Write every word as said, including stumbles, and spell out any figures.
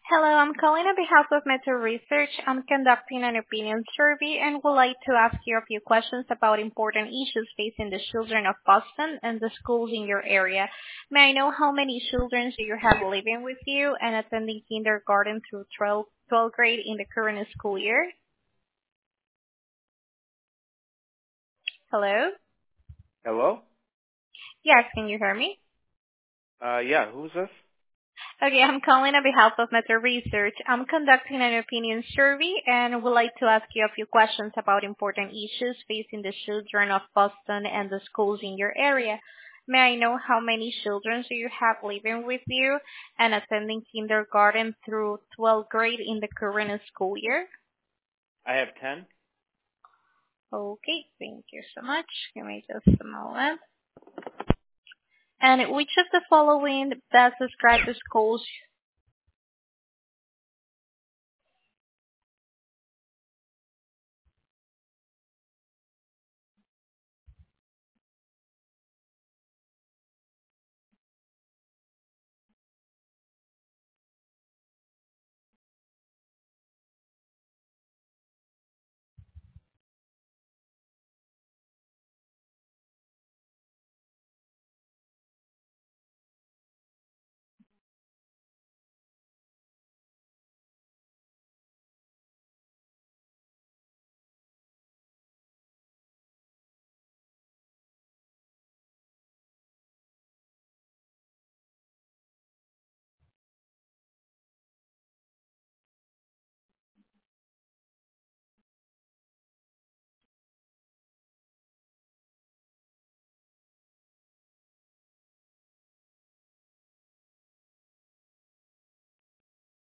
Hello, I'm calling on behalf of Meta Research. I'm conducting an opinion survey and would like to ask you a few questions about important issues facing the children of Boston and the schools in your area. May I know how many children do you have living with you and attending kindergarten through twelfth, twelfth grade in the current school year? Hello? Hello? Yes, can you hear me? Uh, yeah, who's this? Okay, I'm calling on behalf of Meta Research. I'm conducting an opinion survey and would like to ask you a few questions about important issues facing the children of Boston and the schools in your area. May I know how many children do you have living with you and attending kindergarten through twelfth grade in the current school year? I have ten. Okay, thank you so much. Give me just a moment. And which of the following best describe the schools